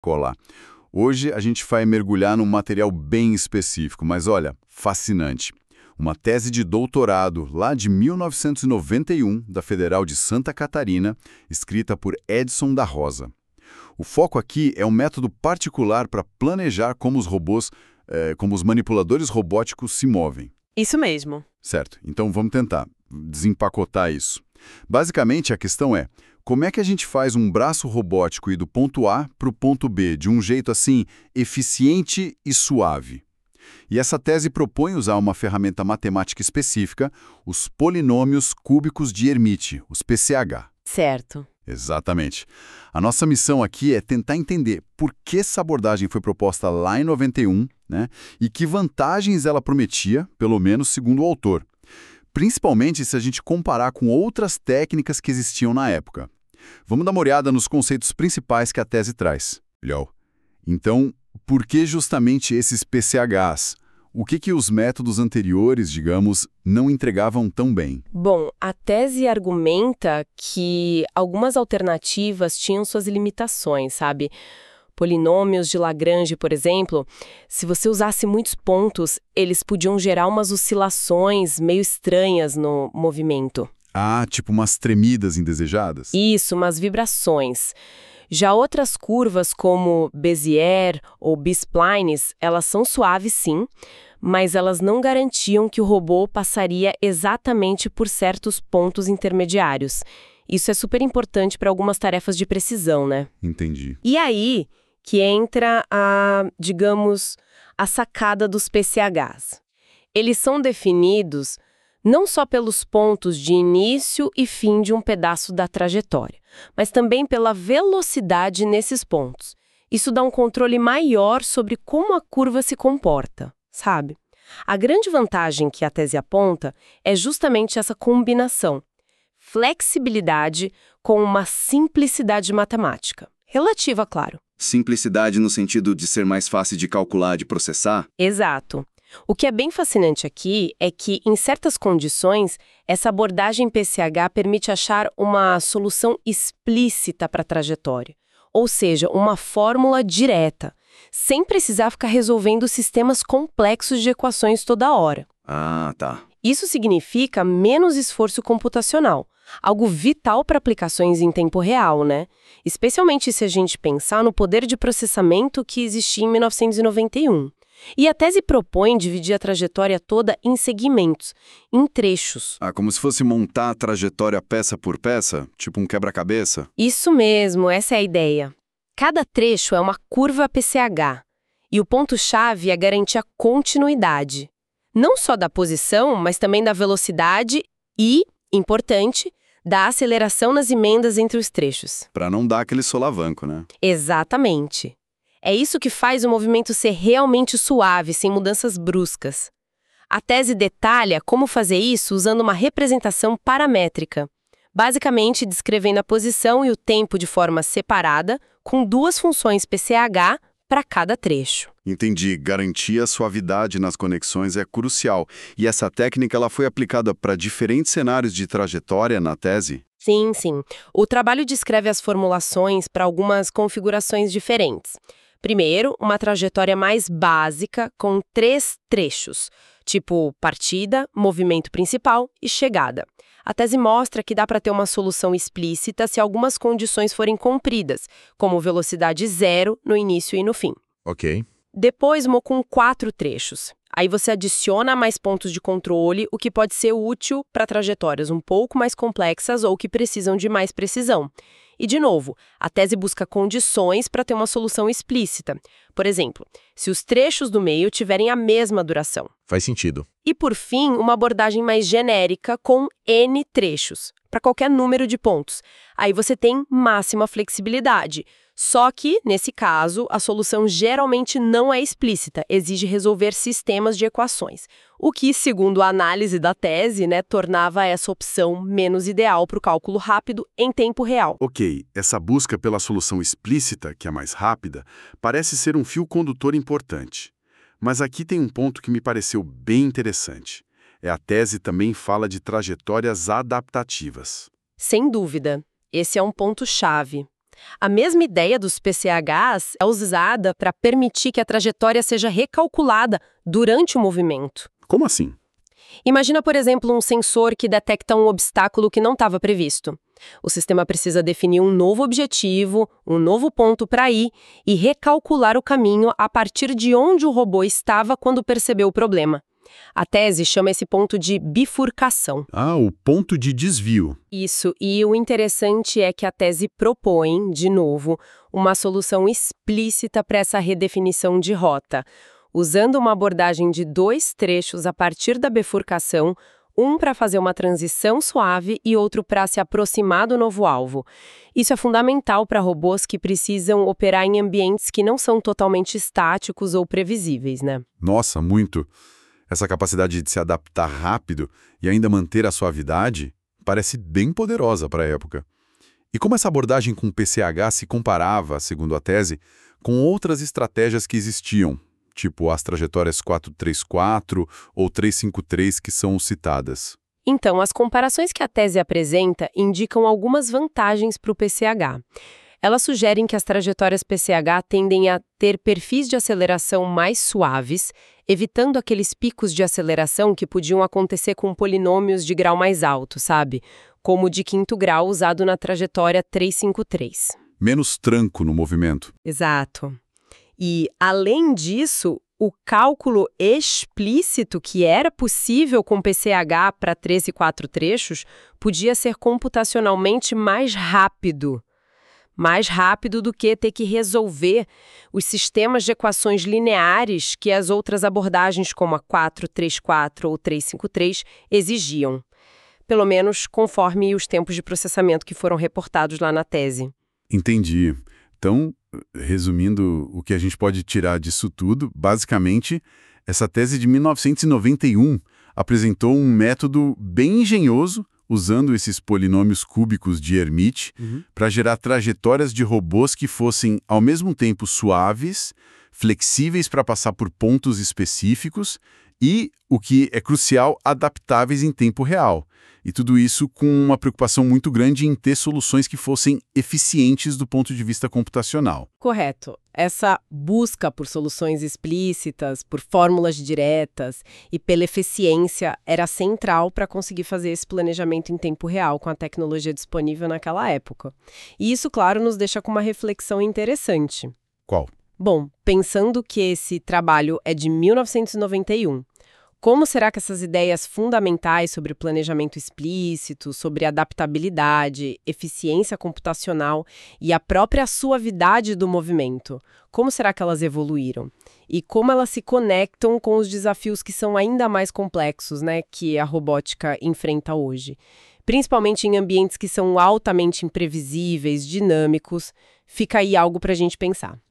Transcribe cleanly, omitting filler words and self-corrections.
colar. Hoje a gente vai mergulhar num material bem específico, mas olha, fascinante. Uma tese de doutorado lá de 1991, da Federal de Santa Catarina, escrita por Edson da Rosa. O foco aqui é um método particular para planejar como os robôs, como os manipuladores robóticos se movem. Isso mesmo. Certo, então vamos tentar desempacotar isso. Basicamente, a questão é, como é que a gente faz um braço robótico ir do ponto A para o ponto B de um jeito assim, eficiente e suave? E essa tese propõe usar uma ferramenta matemática específica, os polinômios cúbicos de Hermite, os PCH. Certo. Exatamente. A nossa missão aqui é tentar entender por que essa abordagem foi proposta lá em 91, né, e que vantagens ela prometia, pelo menos segundo o autor. Principalmente se a gente comparar com outras técnicas que existiam na época. Vamos dar uma olhada nos conceitos principais que a tese traz. Léo. Então, por que justamente esses PCHs? O que os métodos anteriores, digamos, não entregavam tão bem? Bom, a tese argumenta que algumas alternativas tinham suas limitações, sabe? Polinômios de Lagrange, por exemplo, se você usasse muitos pontos, eles podiam gerar umas oscilações meio estranhas no movimento. Ah, tipo umas tremidas indesejadas? Isso, umas vibrações. Já outras curvas, como Bézier ou B-splines, elas são suaves sim, mas elas não garantiam que o robô passaria exatamente por certos pontos intermediários. Isso é super importante para algumas tarefas de precisão, né? Entendi. E aí que entra digamos, a sacada dos PCHs. Eles são definidos não só pelos pontos de início e fim de um pedaço da trajetória, mas também pela velocidade nesses pontos. Isso dá um controle maior sobre como a curva se comporta, sabe? A grande vantagem que a tese aponta é justamente essa combinação. Flexibilidade com uma simplicidade matemática. Relativa, claro. Simplicidade no sentido de ser mais fácil de calcular, de processar? Exato. O que é bem fascinante aqui é que, em certas condições, essa abordagem PCH permite achar uma solução explícita para a trajetória, ou seja, uma fórmula direta, sem precisar ficar resolvendo sistemas complexos de equações toda hora. Ah, tá. Isso significa menos esforço computacional, algo vital para aplicações em tempo real, né? Especialmente se a gente pensar no poder de processamento que existia em 1991. E a tese propõe dividir a trajetória toda em segmentos, em trechos. Ah, como se fosse montar a trajetória peça por peça? Tipo um quebra-cabeça? Isso mesmo, essa é a ideia. Cada trecho é uma curva PCH, e o ponto-chave é garantir a continuidade. Não só da posição, mas também da velocidade e, importante, da aceleração nas emendas entre os trechos. Para não dar aquele solavanco, né? Exatamente. É isso que faz o movimento ser realmente suave, sem mudanças bruscas. A tese detalha como fazer isso usando uma representação paramétrica, basicamente descrevendo a posição e o tempo de forma separada, com duas funções PCH para cada trecho. Entendi. Garantir a suavidade nas conexões é crucial. E essa técnica ela foi aplicada para diferentes cenários de trajetória na tese? Sim, sim. O trabalho descreve as formulações para algumas configurações diferentes. Primeiro, uma trajetória mais básica com 3 trechos, tipo partida, movimento principal e chegada. A tese mostra que dá para ter uma solução explícita se algumas condições forem cumpridas, como velocidade zero no início e no fim. Ok. Depois, uma com 4 trechos. Aí você adiciona mais pontos de controle, o que pode ser útil para trajetórias um pouco mais complexas ou que precisam de mais precisão. E, de novo, a tese busca condições para ter uma solução explícita. Por exemplo, se os trechos do meio tiverem a mesma duração. Faz sentido. E, por fim, uma abordagem mais genérica com N trechos, para qualquer número de pontos. Aí você tem máxima flexibilidade. Só que, nesse caso, a solução geralmente não é explícita, exige resolver sistemas de equações. O que, segundo a análise da tese, tornava essa opção menos ideal para o cálculo rápido em tempo real. Ok, essa busca pela solução explícita, que é mais rápida, parece ser um fio condutor importante. Mas aqui tem um ponto que me pareceu bem interessante. A tese também fala de trajetórias adaptativas. Sem dúvida, esse é um ponto-chave. A mesma ideia dos PCHs é usada para permitir que a trajetória seja recalculada durante o movimento. Como assim? Imagina, por exemplo, um sensor que detecta um obstáculo que não estava previsto. O sistema precisa definir um novo objetivo, um novo ponto para ir e recalcular o caminho a partir de onde o robô estava quando percebeu o problema. A tese chama esse ponto de bifurcação. Ah, o ponto de desvio. Isso, e o interessante é que a tese propõe, de novo, uma solução explícita para essa redefinição de rota, usando uma abordagem de 2 trechos a partir da bifurcação, um para fazer uma transição suave e outro para se aproximar do novo alvo. Isso é fundamental para robôs que precisam operar em ambientes que não são totalmente estáticos ou previsíveis, né? Nossa, muito. Essa capacidade de se adaptar rápido e ainda manter a suavidade parece bem poderosa para a época. E como essa abordagem com PCH se comparava, segundo a tese, com outras estratégias que existiam, tipo as trajetórias 434 ou 353 que são citadas? Então, as comparações que a tese apresenta indicam algumas vantagens para o PCH. Elas sugerem que as trajetórias PCH tendem a ter perfis de aceleração mais suaves, evitando aqueles picos de aceleração que podiam acontecer com polinômios de grau mais alto, sabe? Como o de 5º grau usado na trajetória 353. Menos tranco no movimento. Exato. E, além disso, o cálculo explícito que era possível com PCH para 3 e 4 trechos podia ser computacionalmente mais rápido do que ter que resolver os sistemas de equações lineares que as outras abordagens como a 434 ou 353 exigiam, pelo menos conforme os tempos de processamento que foram reportados lá na tese. Entendi. Então, resumindo o que a gente pode tirar disso tudo, basicamente, essa tese de 1991 apresentou um método bem engenhoso, usando esses polinômios cúbicos de Hermite, para gerar trajetórias de robôs que fossem, ao mesmo tempo, suaves, flexíveis para passar por pontos específicos e, o que é crucial, adaptáveis em tempo real. E tudo isso com uma preocupação muito grande em ter soluções que fossem eficientes do ponto de vista computacional. Correto. Essa busca por soluções explícitas, por fórmulas diretas e pela eficiência era central para conseguir fazer esse planejamento em tempo real com a tecnologia disponível naquela época. E isso, claro, nos deixa com uma reflexão interessante. Qual? Bom, pensando que esse trabalho é de 1991, como será que essas ideias fundamentais sobre planejamento explícito, sobre adaptabilidade, eficiência computacional e a própria suavidade do movimento, como será que elas evoluíram? E como elas se conectam com os desafios que são ainda mais complexos, né, que a robótica enfrenta hoje? Principalmente em ambientes que são altamente imprevisíveis, dinâmicos, fica aí algo para a gente pensar.